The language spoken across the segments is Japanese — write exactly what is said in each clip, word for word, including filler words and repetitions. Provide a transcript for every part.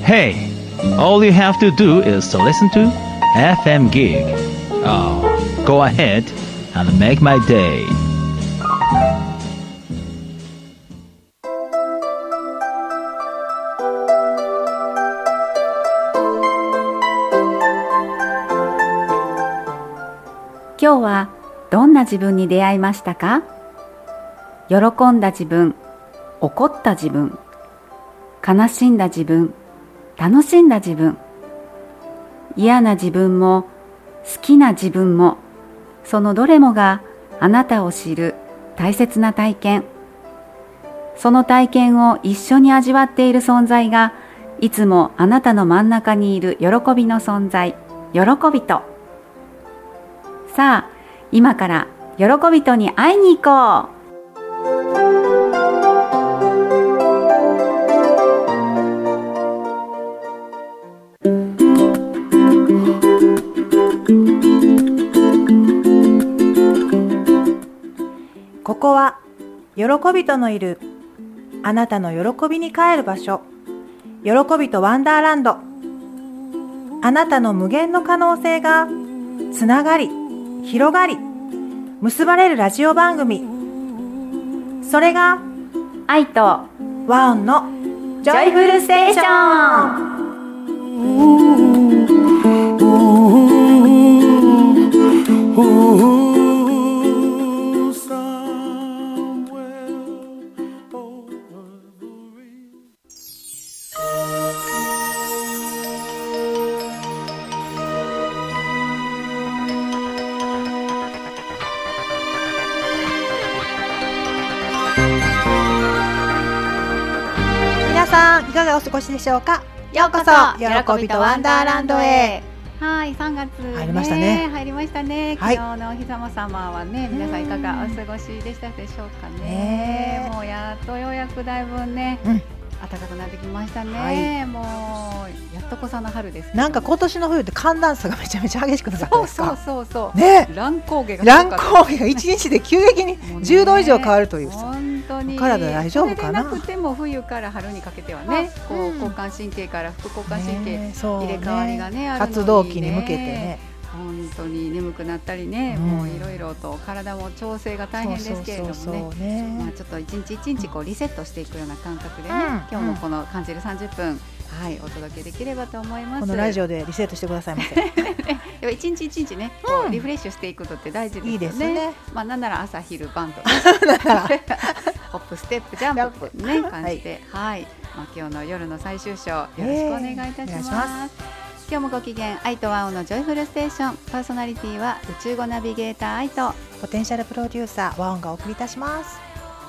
Hey, all you have to do is to listen to エフエム Gig. Oh, go ahead and make my day. 今日はどんな自分に出会いましたか？喜んだ自分、怒った自分、悲しんだ自分、楽しんだ自分、嫌な自分も好きな自分も、そのどれもがあなたを知る大切な体験。その体験を一緒に味わっている存在が、いつもあなたの真ん中にいる喜びの存在、喜びと。さあ、今から喜びとに会いに行こう。 ここは喜びとのいるあなたの喜びに帰る場所、喜びとワンダーランド。あなたの無限の可能性がつながり広がり結ばれるラジオ番組、それが愛とワオンのジョイフルステーション。皆さんいかがお過ごしでしょうか。ようこそ喜びとワンダーランドへ。 はい、さんがつ、ね、 入りましたね。 入りましたね。 はい、 昨日のお日様様はね、皆さんいかがお過ごしでしたでしょうかね。ね、もうやっとようやくだいぶね、うん、暖かくなってきましたね。はい、もうやっとこさの春ですけど。なんか今年の冬って寒暖差がめちゃめちゃ激しくなかったですか。 そうそうそうそう。 ね、 乱高下が乱高下がいちにちで急激にじゅうど以上変わるという。 本当に体大丈夫かな。 それでなくても冬から春にかけてはね、こう、うん、交感神経から副交感神経、ね、入れ替わりがね、あるのにね、 活動期に向けてね、 本当に眠くなったりね、うん、もういろいろと体も調整が大変ですけれどもね、まあちょっと一日一日こうリセットしていくような感覚でね、うん、今日もこの感じるさんじゅっぷん、はい、お届けできればと思います。 このラジオでリセットしてくださいませ。 一日一日ね、こうリフレッシュしていくのって大事ですよね。いいですね。まあなんなら朝昼晩とかホップステップジャンプってね感じで、はい、まあ今日の夜の最終章よろしくお願いいたします。えー、ます今日もご機嫌、愛とワオのジョイフルステーション、パーソナリティは宇宙語ナビゲーター愛とポテンシャルプロデューサーワオンがお送りいたします。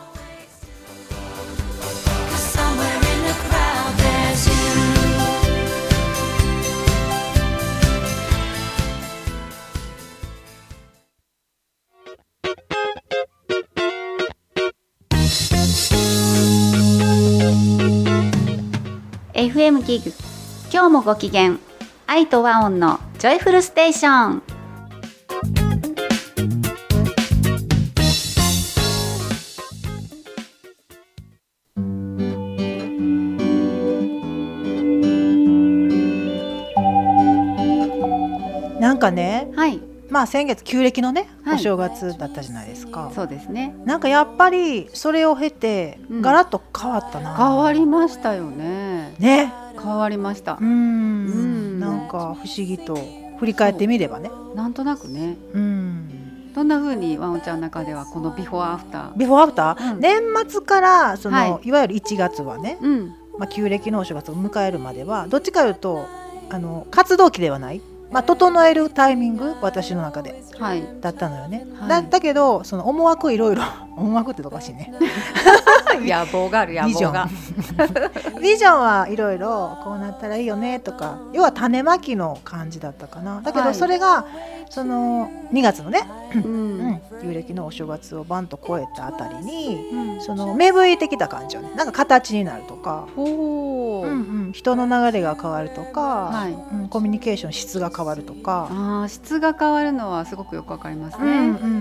エフエム ギグ、今日もご機嫌、愛とワオンのジョイフルステーション。 なんかね、 はい、 まあ先月旧暦のね、 はい、 お正月だったじゃないですか。 そうですね。 なんかやっぱりそれを経て、うん、ガラッと変わったな。 変わりましたよね。 ね、 変わりました。 うん、うん、なんか不思議と振り返ってみればね、 なんとなくね、うん、どんな風にワオンちゃんの中ではこのビフォーアフタービフォーアフター、うん、年末からその、はい、いわゆるいちがつはね、うん、まあ、旧暦のお正月を迎えるまではどっちかいうとあの活動期ではない、まあ、整えるタイミング、私の中で、はい、だったのよね、はい、だ, だけどその思惑いろいろ思惑っておかしいね野望がある、野望がビジョンはいろいろこうなったらいいよねとか、要は種まきの感じだったかな。だけどそれが、はい、そのにがつのね、うんうん、旧暦のお正月をバンと超えたあたりに、うん、その芽吹いてきた感じよね。なんか形になるとか、お、うんうん、人の流れが変わるとか、はい、うん、コミュニケーション質が変わるとか。 あ、質が変わるのはすごくよくわかりますね、うんうんうんうん、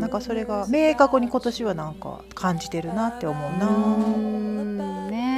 なんかそれが明確に今年はなんか感じてるなって思うな。 うん、ね、うん、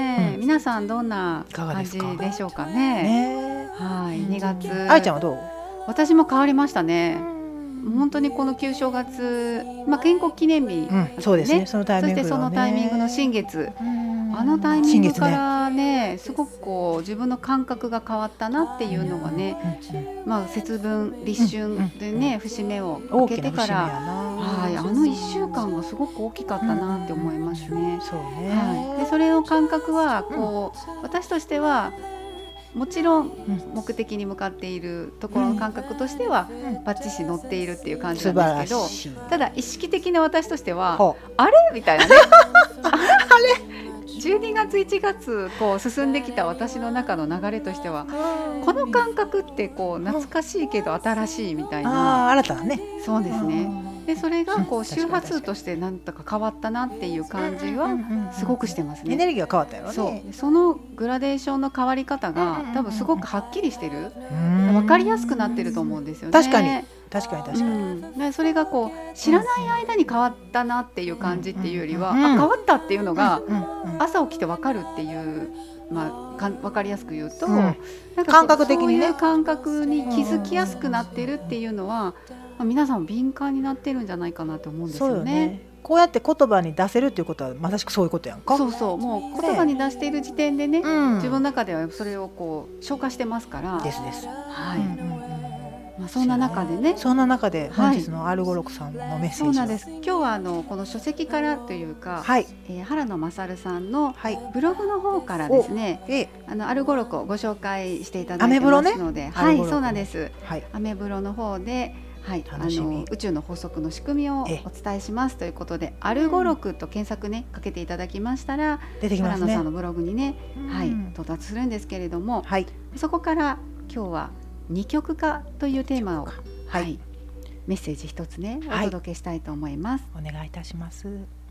皆さんどんな感じでしょうかね。 ねはい、にがつ。 あいちゃんはどう？ 私も変わりましたね。本当にこの旧正月、まあ、建国記念日、ね、 うん、そうですね。そのタイミング、ね、 そしてそのタイミングの新月、あのタイミングからね、すごくこう自分の感覚が変わったなっていうのがね、まあ、節分立春でね、節目を明けてから、はい、あのいっしゅうかんがすごく大きかったなって思いますね。 そうね、 はい、でそれの感覚はこう、私としてはもちろん目的に向かっているところの感覚としてはバッチシ乗っているっていう感じなんですけど、ただ意識的な私としてはあれみたいなねあれじゅうにがついちがつこう進んできた私の中の流れとしては、この感覚ってこう懐かしいけど新しいみたいな、 あ、新たなね。 そうですね。でそれがこう周波数としてなんとか変わったなっていう感じはすごくしてますね。 エネルギーが変わったよね。 そう、そのグラデーションの変わり方が多分すごくはっきりしてる、分かりやすくなってると思うんですよね。 確かに確かに確かに、 うん、でそれがこう知らない間に変わったなっていう感じっていうよりは、うん、あ、変わったっていうのが朝起きて分かるっていう、まあ、か分かりやすく言うと、うん、なんか感覚的にね、そういう感覚に気づきやすくなってるっていうのは、まあ、皆さん敏感になってるんじゃないかなと思うんですよね。そうよね。 こうやって言葉に出せるっていうことはまさしくそういうことやんか。 そうそう、もう言葉に出している時点でね、うん、自分の中ではそれをこう消化してますからですです。 はい、うんうんうん、まあ、そんな中でね、 そんな中で本日のアルゴロクさんのメッセージは、そうなんです。 今日はあのこの書籍からというか、 はい、 えー、原野勝さんのブログの方からですね、はい、あのアルゴロクをご紹介していただいてますので、ね、はい、そうなんです。はい、アメブロの方で、はい、あの宇宙の法則の仕組みをお伝えしますということで、アルゴロクと検索ねかけていただきましたら出てきますね。原野さんのブログにね、はい、到達するんですけれども、はい、そこから今日は二極化というテーマを、はいはい、メッセージ一つねお届けしたいと思います。 はい、お願いいたします。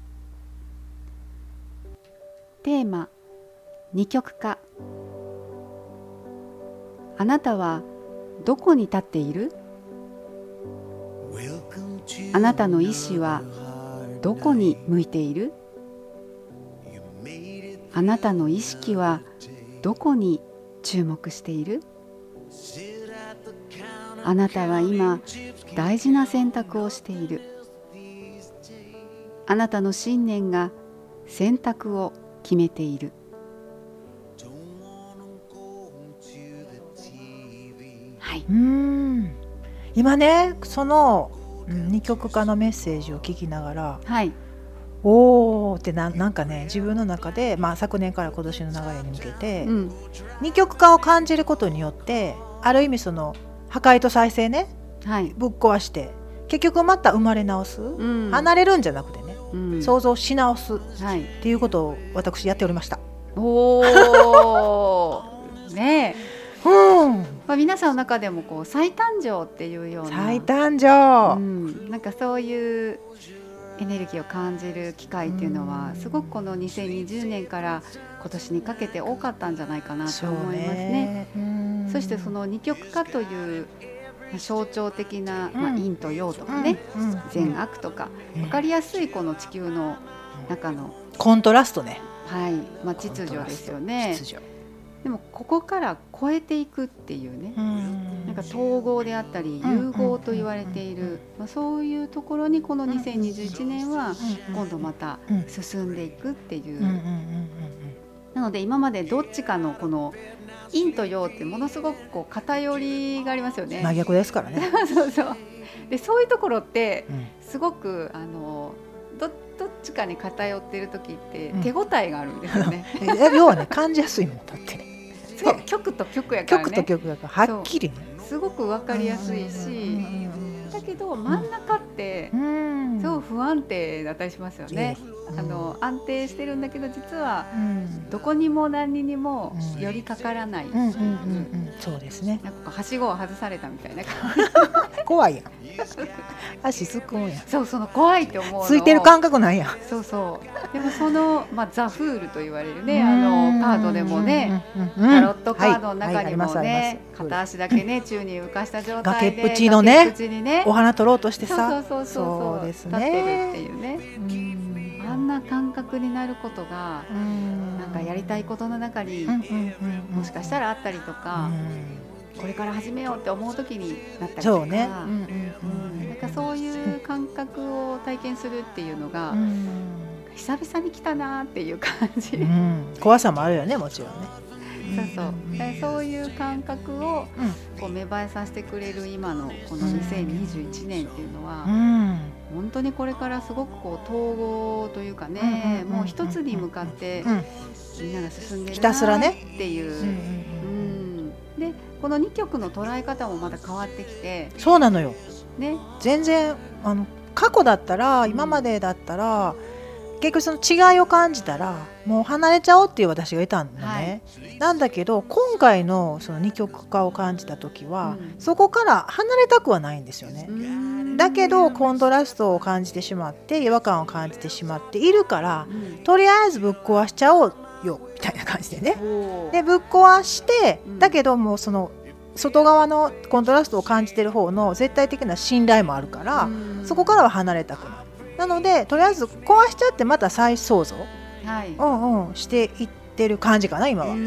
テーマ、二極化。あなたはどこに立っている？あなたの意志はどこに向いている？あなたの意識はどこに注目している？あなたは今大事な選択をしている。あなたの信念が選択を決めている。はい、うーん、今ねその二極化のメッセージを聞きながら、はい、おーって な, なんかね自分の中で、まあ、昨年から今年の流れに向けて、うん、二極化を感じることによってある意味その破壊と再生ね、はい、ぶっ壊して結局また生まれ直す、うん、離れるんじゃなくてね、うん、想像し直す、はい、っていうことを私やっておりました。 おーねえ、うん、まあ、皆さんの中でもこう再誕生っていうような再誕生、 うん、なんかそういうエネルギーを感じる機会っていうのはすごくこのにせんにじゅうねんから今年にかけて多かったんじゃないかなと思いますね。そ, そしてその二極化という象徴的な、まあ、陰と陽とかね、うん、善悪とか、うん、分かりやすいこの地球の中のコントラストね、 はい、まあ、秩序ですよね。秩序でもここから超えていくっていうね、うん、なんか統合であったり融合と言われている、まあ、そういうところにこのにせんにじゅういちねんは今度また進んでいくっていう、なので今までどっちかのこの陰と陽ってものすごくこう偏りがありますよね。 真逆ですからねそうそう。でそういうところってすごくあのど, どっちかに偏っている時って手応えがあるんですよね、 うん、要はね感じやすいもんだってねそう極と極やからね、 極と極やからはっきりねすごく分かりやすいし、だけど真ん中ってすごく不安定だったりしますよね、うん、あの安定してるんだけど実はどこにも何にも寄りかからない、 そうですね、 なんかはしごを外されたみたいな感じ怖いやん足すくんやん。 そう、その怖いって思うのついてる感覚ないやん。 そうそう。でもその、まあ、ザ・フールと言われるね、あのカードでもね、タロットカードの中にもね、片足だけね宙に浮かした状態で崖っぷちのねお花取ろうとしてさ、 そうそうそうそう、立ってるっていうね、真んな感覚になることが、うん、なんかやりたいことの中にもしかしたらあったりとか、うん、これから始めようって思う時になったりとか、そうね、うんうんうん、なんかそういう感覚を体験するっていうのが、うん、久々に来たなっていう感じ、うん、 怖さもあるよね、もちろんね。 そうそう、でそういう感覚をこう芽生えさせてくれる今のこのにせんにじゅういちねんっていうのは、うん、本当にこれからすごくこう統合というかね、もう一つに向かってみんなが進んでるなっていう、うんうん、でこのにきょくの捉え方もまた変わってきて、 そうなのよ、ね、全然あの過去だったら、今までだったら、うん、結局その違いを感じたらもう離れちゃおうっていう私がいたんだね、はい、なんだけど今回のその二極化を感じた時は、うん、そこから離れたくはないんですよね。だけどコントラストを感じてしまって違和感を感じてしまっているから、うん、とりあえずぶっ壊しちゃおうよみたいな感じでね。でぶっ壊して、うん、だけどもその外側のコントラストを感じてる方の絶対的な信頼もあるから、うん、そこからは離れたくない。なのでとりあえず壊しちゃってまた再創造、はい、うんうん、していってる感じかな今は。うん、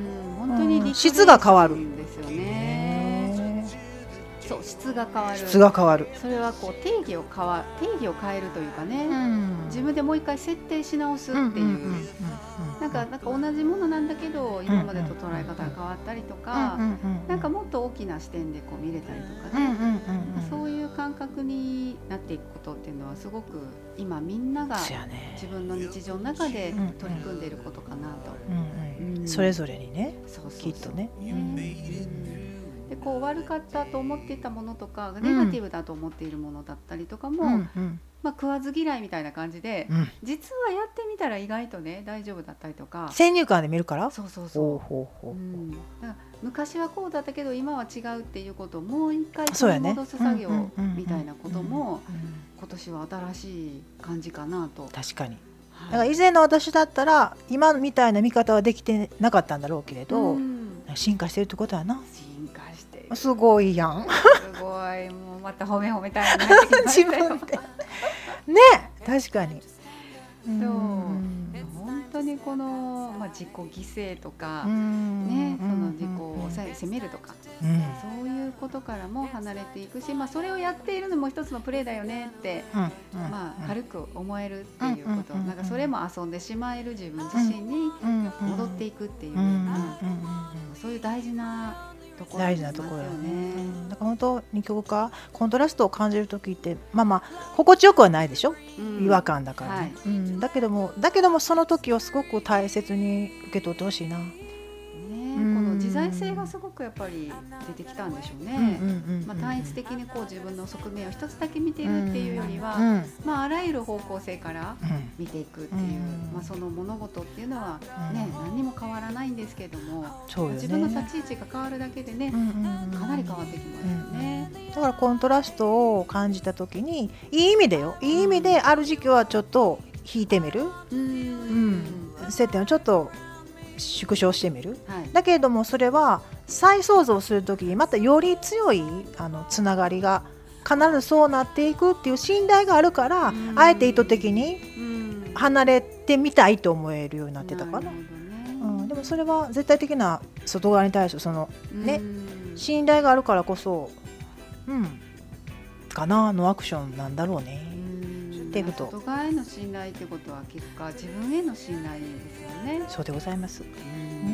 本当に、うん、 質が変わるんですよね。そう、質が変わる。 質が変わる。 それはこう定義を変わ定義を変えるというかね、うん、自分でもう一回設定し直すっていう。なんかなんか同じものなんだけど今までと捉え方が変わったりとか、なんかもっと大きな視点でこう見れたりとかね、そういう感覚になっていくことっていうのはすごく今みんなが自分の日常の中で取り組んでいることかなと、 うんうんうん、それぞれにね、そうそうそうきっとね、うん、 でこう悪かったと思っていたものとかネガティブだと思っているものだったりとかも、うんうん、まあ、食わず嫌いみたいな感じで、うん、実はやってみたら意外とね大丈夫だったりとか、 先入観で見るから、 そうそうそう、ほうほうほう、うん、だから昔はこうだったけど今は違うっていうことをもう一回取り戻す作業みたいなことも今年は新しい感じかなと。 確かに、だから以前の私だったら今みたいな見方はできてなかったんだろうけれど、うん、進化してるってことはな、 進化してる、 すごいやん、 すごい、もうまた褒め褒めたいになってきましたよね、確かに、 そう、本当にこの、まあ、自己犠牲とか、ね、その自己を責めるとか、うん、そういうことからも離れていくし、まあ、それをやっているのも一つのプレーだよねって、うん、まあ、軽く思えるっていうこと、なんかそれも遊んでしまえる自分自身に戻っていくっていうような、そういう大事なところ大事なところよね。だから本当二極化、コントラストを感じるときってまあまあ心地よくはないでしょ、うん、違和感だからね、はい、うん、だけどもだけどもその時をすごく大切に受け取ってほしいな。 この自在性がすごくやっぱり出てきたんでしょうね。まあ、単一的にこう自分の側面を一つだけ見ているっていうよりは、うんうん、まあ、あらゆる方向性から見ていくっていう、うん、まあ、その物事っていうのは、ね、うん、何にも変わらないんですけども、ね、自分の立ち位置が変わるだけでね、うん、かなり変わってきますよね、 うんうん、だからコントラストを感じた時にいい意味でよいい意味である時期はちょっと引いてみる、うんうん、接点をちょっと縮小してみる、はい、だけれどもそれは再創造するときにまたより強いあのつながりが必ずそうなっていくっていう信頼があるから、あえて意図的に離れてみたいと思えるようになってたかな、うん、でもそれは絶対的な外側に対するその、ね、信頼があるからこそ、うん、かなのアクションなんだろうね。 外側への信頼ってことは結果自分への信頼ですよね。 そうでございます。うん、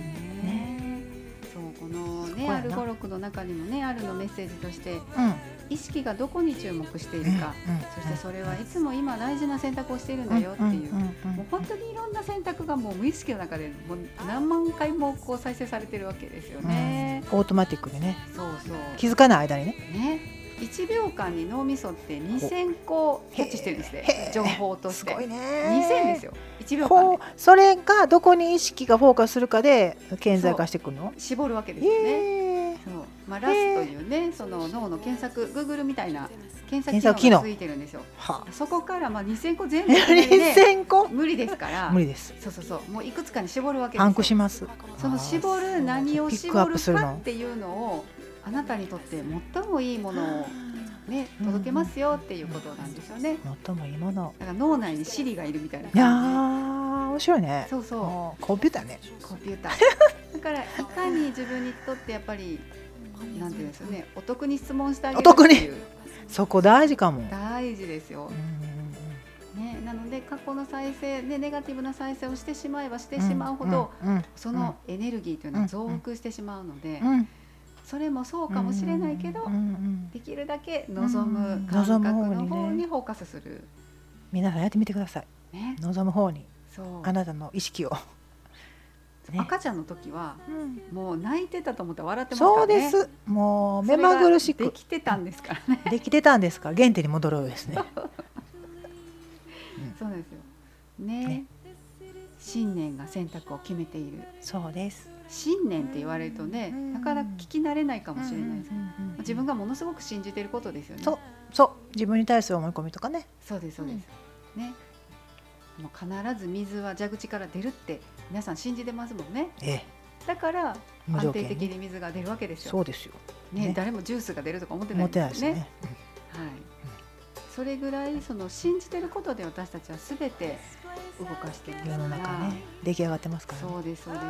ね、そう、このねアル語録の中にもねあるのメッセージとして、うん、意識がどこに注目しているか、うんうん、そしてそれはいつも今大事な選択をしているんだよっていう、もう本当にいろんな選択がもう無意識の中でもう何万回もこう再生されてるわけですよね、 うん、オートマティックでね。 そうそう、 気づかない間にね。 ね、いちびょうかんに脳みそってにせんこキャッチしてるんですね、情報として。すごいね。にせんですよ、いちびょうかんで。 それがどこに意識がフォーカスするかで顕在化してくるの？ 絞るわけですよね。そう、まあ、ラスというね、その脳の検索、Google みたいな検索機能がついてるんですよ。そこからまあにせんこ全部で、ね、にせんこ無理ですから。 無理です。 そうそうそう、もういくつかに絞るわけですよ。 パンクします。 その絞る、何を絞るかっていうのをあなたにとって最もいいものをね、届けますよっていうことなんですよね。 最もいいもの。 だから脳内にシリがいるみたいな感じ。 いやー面白いね。 そうそう。 コンピューターね。 コンピューター。だからいかに自分にとってやっぱりなんていうんですよね、お得に質問してあげるっていう。 そこ大事かも。 大事ですよ。ね、なので過去の再生でネガティブな再生をしてしまえばしてしまうほど、うんうんうん、そのエネルギーというのは増幅してしまうので、うんうん、それもそうかもしれないけど、うんうん、できるだけ望む感覚の方にフォーカスする、うんね、 皆さんやってみてください、ね、望む方にそうあなたの意識を、 ね、赤ちゃんの時は、うん、もう泣いてたと思ったら笑ってますからね。 そうです。もう目まぐるしくできてたんですからね。 できてたんですから原点に戻ろうですね。 そうですよ、ねね、信念が選択を決めている。 そうです。 信念って言われるとね、なかなか聞き慣れないかもしれないですけど、自分がものすごく信じていることですよね。 そうそう自分に対する思い込みとかね。 そうですそうです、うん、ね、もう必ず水は蛇口から出るって皆さん信じてますもんね、ええ、だから安定的に水が出るわけですよ。 そうですよ、 ねね、誰もジュースが出るとか思ってないですよね。はい、それぐらいその信じてることで私たちはすべて動かしていますから。世の中ね出来上がってますからね。そうですそうです。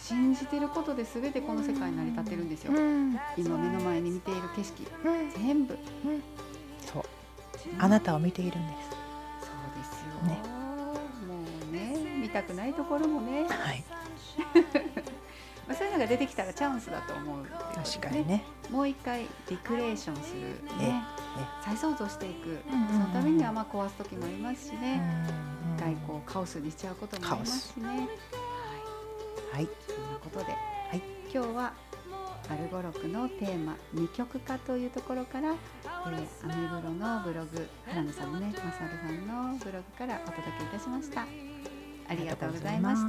信じてることですべてこの世界に成り立ってるんですよ、うん、今目の前に見ている景色、うん、全部、うん、 そうあなたを見ているんです。 そうですよ、ね、もうね見たくないところもね、はいまあそういうのが出てきたらチャンスだと思う、ね、 確かにね。もう一回リクレーションする、ね、再創造していく、うんうんうん、そのためにはまあ壊す時もありますしね、うんうん、一回こうカオスにしちゃうこともありますしね。はい、はい、そんなことで、はい、今日はアルゴロクのテーマ二極化というところから、えー、アミブロのブログ、原野さんのね、マサルさんのブログからお届けいたしました。ありがとうございました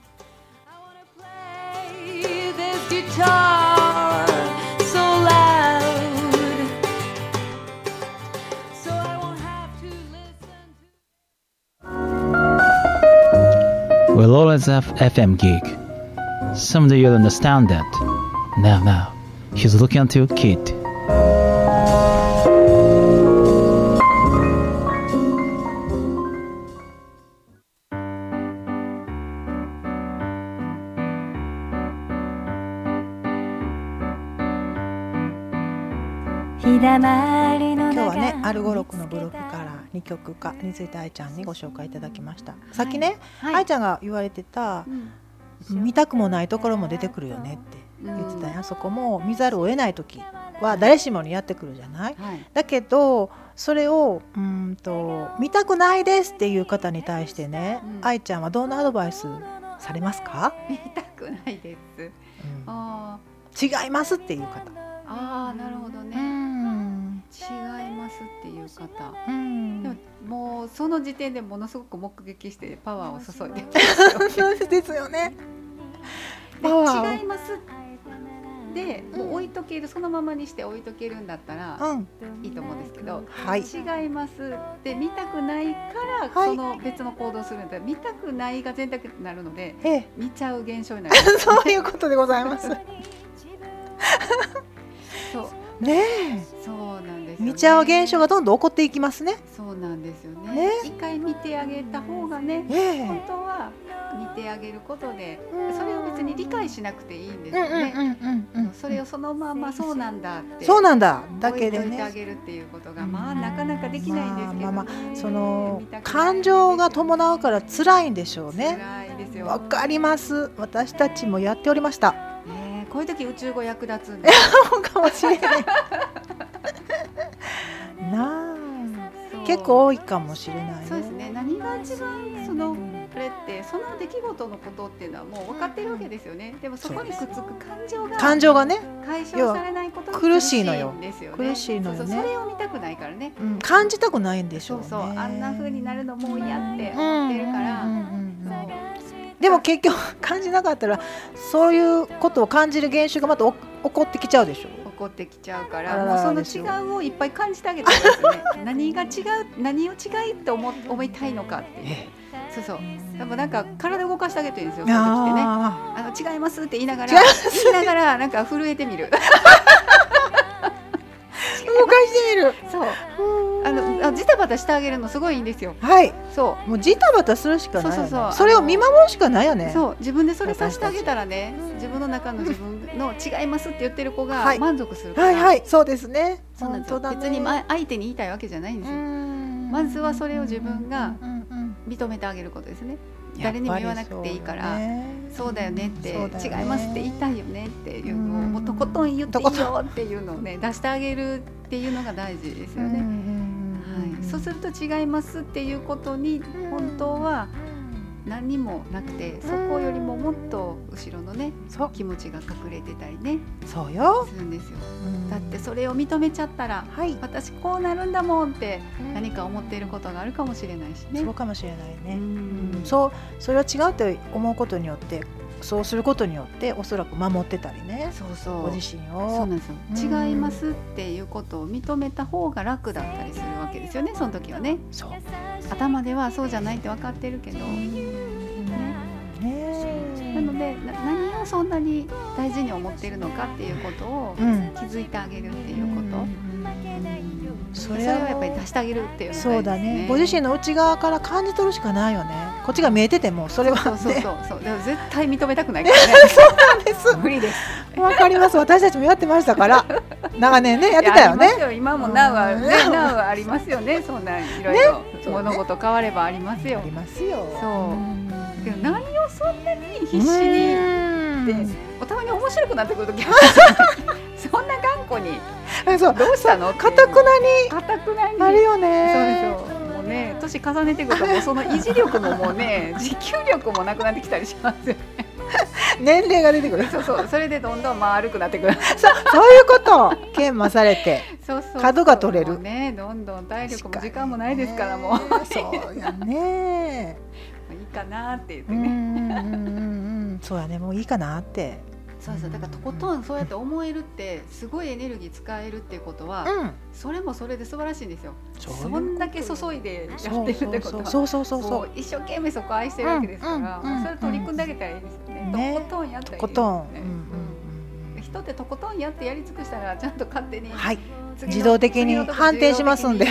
。Guitar so loud, so I won't have to listen to... We'll always have F M gig. Someday you'll understand that. Now, now, he's looking at your kid. 今日はねアルゴロクのブログから二極化について愛ちゃんにご紹介いただきました、はい、さっきね、はい、愛ちゃんが言われてた、うん、見たくもないところも出てくるよねって言ってたやん、うん、そこも見ざるを得ない時は誰しもにやってくるじゃない、はい、だけどそれをうんと見たくないですっていう方に対してね、うん、愛ちゃんはどんなアドバイスされますか？ 見たくないです、うん、 あ違いますっていう方。 あーなるほどね、うん、違いますっていう方、うん、でももうその時点でものすごく目撃してパワーを注いでますよね。 ですよね。 で違いますでもう置いとける、そのままにして置いとけるんだったら、うん、いいと思うんですけど、はい、違いますって見たくないから、はい、その別の行動するんだったら見たくないが全体になるので、ええ、見ちゃう現象になります、ね、 そういうことでございます。そうねえ、 そうなんですよね。 見ちゃう現象がどんどん起こっていきますね。 そうなんですよね。ね、一回見てあげた方がね、ね本当は見てあげることで、それを別に理解しなくていいんですよね。それをそのままそうなんだってそうなんだだけでね置いといてあげるっていうことが、まあなかなかできないんですけど、ね、まあまあまあその感情が伴うから辛いんでしょうね。 辛いですよ。 わかります。私たちもやっておりました。 ね、こういう時宇宙語役立つんですかもしれないなあ、結構多いかもしれない、ね、 そうですね。何が一番そのあれってその出来事のことっていうのはもう分かってるわけですよね。でもそこにくっつく感情が感情がね解消されないことが苦しいのよ。 苦しいのよね。そうそう、それを見たくないからね、 うん、感じたくないんでしょうね。 そうそう、あんな風になるのもう嫌って思ってるから、 でも結局感じなかったらそういうことを感じる現象がまた起こってきちゃうでしょ。 起こってきちゃうから、もうその違うをいっぱい感じてあげたいですね。何が違う、何を違いって 思, 思いたいのかっていう、ええ、そうそう。でもなんか体動かしてあげてるんですよ。そういう時ってね、あの違いますって言いながら言いながらなんか震えてみる。 動かしてみる。 そうあのジタバタしてあげるのすごいいいんですよ。 はい、 そうもうジタバタするしかないよね。 そうそうそうそれを見守るしかないよね。 そう自分でそれさせてあげたらね、自分の中の自分の違いますって言ってる子がはい満足するから、 はいはい、そうですね。 そうなんですよ。 本当だね。 別にま相手に言いたいわけじゃないんですよ。まずはそれを自分が認めてあげることですね。誰にも言わなくていいから、そうだよねって、違いますって言いたいよねっていうのをもうとことん言っていいよっていうのをね出してあげるっていうのが大事ですよね。はい、そうすると違いますっていうことに本当は何にもなくて、そこよりももっと後ろのね気持ちが隠れてたりね、 そうよするんですよ。だってそれを認めちゃったら、はい、私こうなるんだもんって何か思っていることがあるかもしれないしね。 そうかもしれないね。うん、そうそれは違うと思うことによって、そうすることによっておそらく守ってたりね。そうそう、ご自身を。そうなんですよ。 違いますっていうことを認めた方が楽だったりするわけですよね。その時はね。そう。頭ではそうじゃないって分かってるけど。なので何をそんなに大事に思っているのかっていうことを気づいてあげるっていうこと、うん、それはやっぱり出してあげるっていうのが、ね、そうだね。 ご自身の内側から感じ取るしかないよね。こっちが見えててもそれは、ね、 そうそうそうそう。でも絶対認めたくないからね。 そうなんです。 無理です。 わかります。私たちもやってましたから長年ねやってたよね。 よ今もなうはね、なうはありますよね。そんないろいろ物事変わればありますよ。 ありますよ。 そう。けど何をそんなに必死にってたまに面白くなってくるときあるそんな頑固にそうどうしたのかたくなにかたくなにあるよね。 そうそうもうね年重ねてくるともうその維持力ももうね持久力もなくなってきたりしますよね。 年齢が出てくる。 そうそうそれでどんどん丸くなってくる。 そうそういうこと研磨されてそうそう角が取れるね。どんどん体力も時間もないですからもうそうやねいいかなって言ってね。うんうんうんうんそうやねもういいかなって。 そうそうだからとことんそうやって思えるってすごいエネルギー使えるっていうことは、うん、それもそれで素晴らしいんですよ。そんだけ注いでやってるってことはそうそうそうそう一生懸命そこ愛してるわけですから、うんうんうん、それ取り組んであげたらいいですよね。ねとことんやったらいいですよね。うんうん、人ってとことんやってやり尽くしたらちゃんと勝手に、はい、 自動的に反転しますんで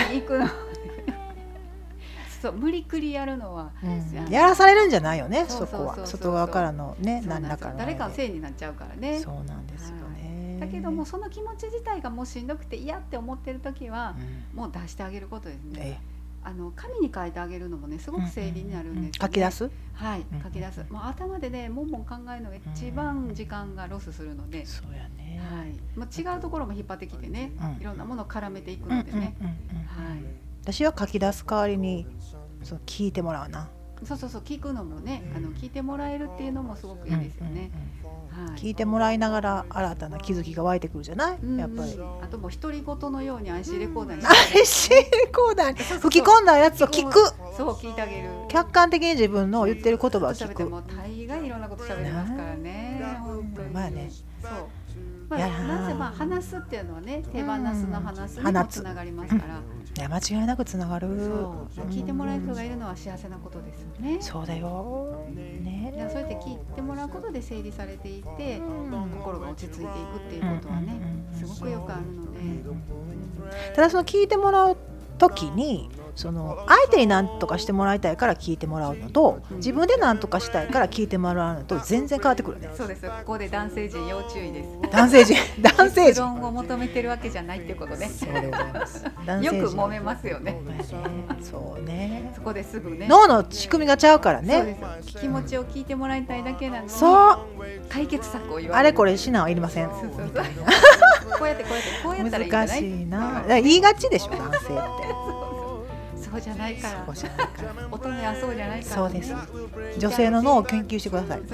そう無理くりやるのは、 うん、やらされるんじゃないよね。そこは外側からのね何らかの誰かのせいになっちゃうからね。 そうなんですよね、 はい、だけどもその気持ち自体がもうしんどくて嫌って思ってる時は、うん、もう出してあげることですね。あの紙に書いてあげるのもねすごく整理になるんですよね、うんうんうん、 書き出すはい、書き出す、もう頭でねもんもん考えるのが一番時間がロスするので、うん、 そうやね、 はいまあ、違うところも引っ張ってきてね、うん、いろんなものを絡めていくのでね、うんうんうんうん、はい、 私は書き出す代わりにそう聞いてもらうな。 そうそうそう聞くのもね、うん、あの聞いてもらえるっていうのもすごくいいですよね、 うんうんうんはい、聞いてもらいながら新たな気づきが湧いてくるじゃない、うん、やっぱりあともう独り言のように アイシー レコーダーにアイシー レコーダーに吹き込んだやつを聞く。 そう聞いてあげる。 客観的に自分の言ってる言葉を聞く。 もう大概いろんなこと喋りますからね。本当に。 まあね。 そう。まあ、なぜまあ話すっていうのはね手放すの話すにもつながりますから、 いや間違いなくつながる。 そう聞いてもらえる人がいるのは幸せなことですよね。 そうだよ、ね、 いやそうやって聞いてもらうことで整理されていて、心が落ち着いていくっていうことはねすごくよくあるので、 ただその聞いてもらう時にその相手に何とかしてもらいたいから聞いてもらうのと、自分で何とかしたいから聞いてもらうのと全然変わってくるね。 そうです。ここで男性陣要注意です。 男性陣男性陣結論を求めてるわけじゃないっていうことね。 そうでございます。よく揉めますよね。 そうね。 そこですぐね。 脳の仕組みがちゃうからね。 そうです。気持ちを聞いてもらいたいだけなのに。 そう解決策を言わあれこれ指南はいりません。 そうそうそうこうやってこうやってこうやったらいいんじゃない？ 難しいな。言いがちでしょ男性って。 そうじゃないから。そうじゃないから。乙女はそうじゃないから、ね。 そうです。女性の脳を研究してください。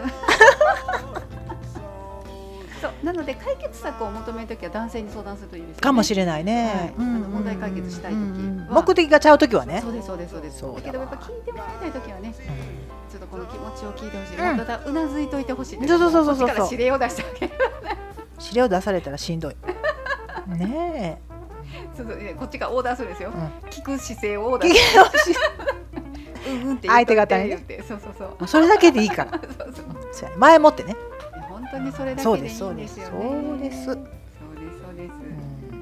そうなので解決策を求めるときは男性に相談するといいですよね。 かもしれないね。 はい、あの問題解決したいときは目的がちゃうときはね。 そうですそうですそうです。そうだけどやっぱ聞いてもらいたいときはね、うん、ちょっとこの気持ちを聞いてほしい。うん、ただうなずいといてほしい。そうそうそうそうそう。 から指令を出してあげる。 指令を出されたらしんどい。ねえ。 そうそうこっちがオーダーするんですよ、うん、聞く姿勢をオーダーするうんうんって言って相手方にねそうそうそうそれだけでいいからそうそうそう、前もってね本当にそれだけでいいんですよね。 そうですそうですそうですそうです、うんね、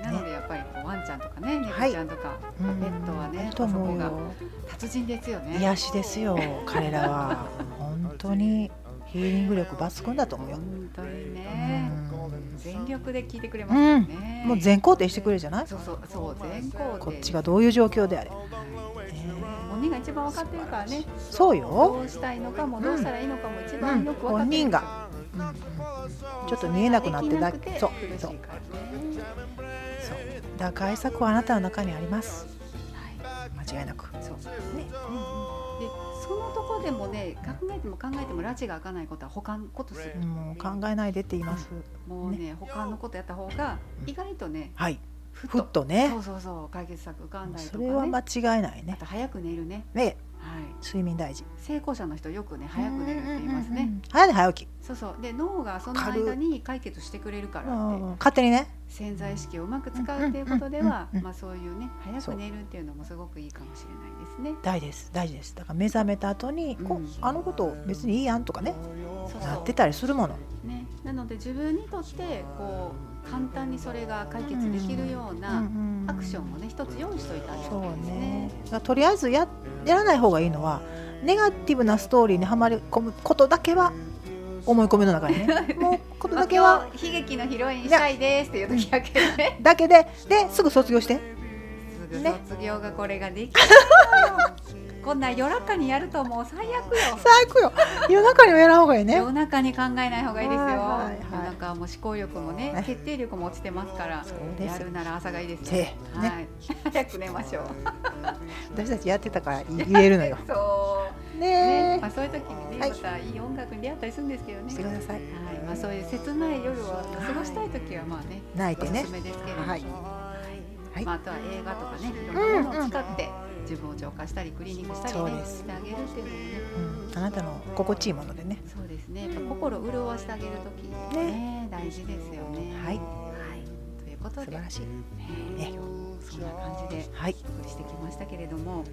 なのでやっぱりこうワンちゃんとかね、猫ちゃんとか、 うんペットはね、 と思うよ。 そこが達人ですよね。 癒しですよ彼らは。本当にヒーリング力抜群だと思うよ。 本当にね、 うん全力で聞いてくれますからね、 うん、もう全肯定してくれるじゃない。 そうそうそう全肯定。 こっちがどういう状況であれ、 本人が一番分かってるからね。 そうよ。 どうしたいのかもどうしたらいいのかも一番よく分かってる、 うん、本人が、うんうん、ちょっと見えなくなってだけ、そう苦しいそうからね。 そう打開策はあなたの中にあります、 はい、 間違いなく。 そうね、うんうん、でそのとこでもね、考えても考えても拉致が開かないことは他のことする、 もう考えないでって言います、 うん、もうね、ね、他のことやった方が意外とね、 はい、 ふっふっとね、 そうそうそう解決策浮かんだりとか、 そね、 れは間違いないね。 あと早く寝るね。 ね、 はい、 睡眠大事。 成功者の人よくね早く寝るって言いますね。 早寝早起き。 そうそうで脳がその間に解決してくれるからって、 勝手にね、 潜在意識をうまく使うっていうことでは、まあそういうね早く寝るっていうのもすごくいいかもしれないですね。 大事です大事です。だから目覚めた後に、うん、こあのこと別にいいやんとかね、そうそうなってたりするもの。ね、 なので自分にとってこう簡単にそれが解決できるようなアクションをね一つ用意しといてあげるんですね。そうね。だからとりあえず や, やらない方がいいのはネガティブなストーリーにはまり込むことだけは思い込みの中にねもうことだけは悲劇のヒロインしたいですっていう時だけねだけでですぐ卒業してすぐ卒業がこれができるこんな夜中にやるともう最悪よ。 最悪よ。夜中にはやらん方がいいね。 夜中に考えない方がいいですよ。はいはいはい、夜中はもう思考力もね、はい、決定力も落ちてますから、やるなら朝がいいですね。はい、早く寝ましょう。 私たちやってたから言えるのよ。 そうね、ね、まあ、そういう時にね、はい、またいい音楽に出会ったりするんですけどね。 してください。はい、 まあそういう切ない夜を過ごしたい時はまあね、 泣いてね。 おすすめですけど、 はい。 はい、まあ、あとは映画とかね、いろんなものを使って。うんうん自分を浄化したりクリーニングしたり、ね、してあげるっていうのもね、 うん、あなたの心地いいものでね。 そうですね。やっぱ心を潤してあげるときね、ね大事ですよね。 はい。はい。 ということで素晴らしい。 ね、今日そんな感じでお送りしてきましたけれども、はい。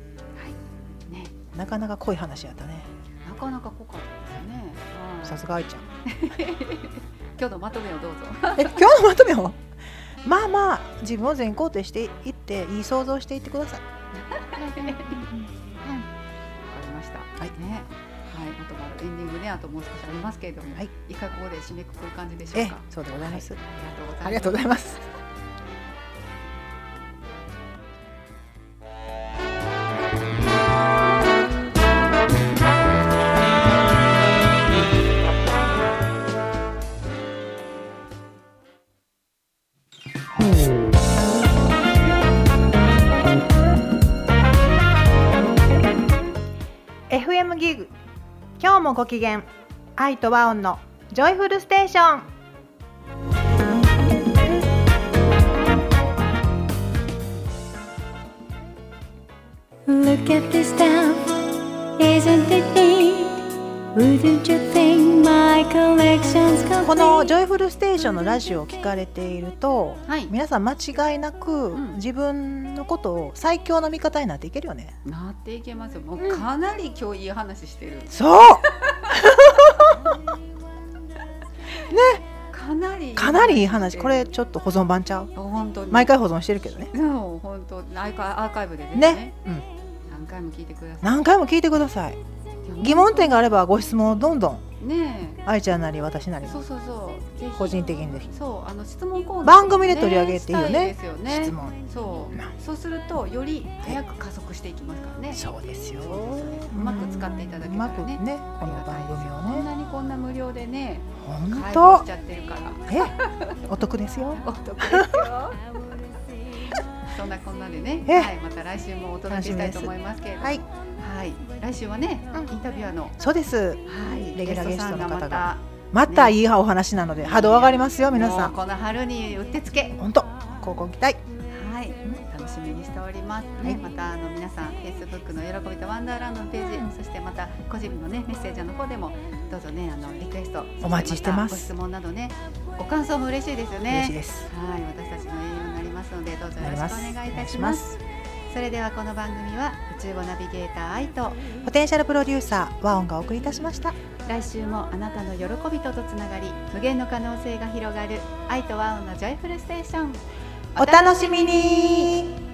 ね。 なかなか濃い話やったね。 なかなか濃かったですね。 さすが愛ちゃん。 今日のまとめをどうぞ。 え、今日のまとめを。まあまあ自分を全肯定していっていい想像していってください。わかりました。 はいね。はい。あとはエンディングね、あともう少しありますけれども、はい。一回ここで締めくくる感じでしょうか。 そうでございます。 はい、 ありがとうございます。エフエム ギグ今日もご機嫌愛と和音のジョイフルステーション。Look at this stuff, isn't it neat? Wouldn't you think my collection's complete? このジョイフルステーションのラジオを聞かれていると、はい、皆さん間違いなく、うん、自分のことを最強の味方になっていけるよね。 なっていけますよ。もうかなり今日いい話してる、うん、 そうね、 かなりいいかなりいい話。これちょっと保存版ちゃう。 本当に毎回保存してるけどね。 そう本当アーカイブでですね、 ね、うん、何回も聞いてください。 何回も聞いてください。疑問点があればご質問をどんどんねえ、 愛ちゃんなり私なりそうそうそうぜひ個人的にぜひそうあの質問コーナー、ね、 番組で取り上げていいよね。 ですよね。質問そう、まあ、そうするとより早く加速していきますからね。 そうですよ。 うまく使っていただけたらね、 うまくねこの番組をね、 こんなにこんな無料でね本当しちゃってるからえお得ですよ。 お得ですよ。そんなこんなでね、はい、また来週もお届けしたいと思いますけれども、はい、はい、来週はね、うん、インタビュアーのそうです、はい、レギュラーゲストの方がまたいいお話なので、 ね、 波動上がりますよ皆さん。 この春にうってつけ本当高校期待。 はい、楽しみにしております、ね。はい、またあの皆さん Facebook の喜びとワンダーランドのページ、うん、そしてまた個人のねメッセージの方でもどうぞねあのリクエストお待ちしてます。 ご質問などねご感想も嬉しいですよね。 嬉しいです。 はい、私たちの栄養になりますのでどうぞよろしくお願いいたします。それではこの番組は宇宙語ナビゲーター愛とポテンシャルプロデューサー和音がお送りいたしました。 来週もあなたの喜びととつながり無限の可能性が広がる愛と和音のジョイフルステーション。 お楽しみに。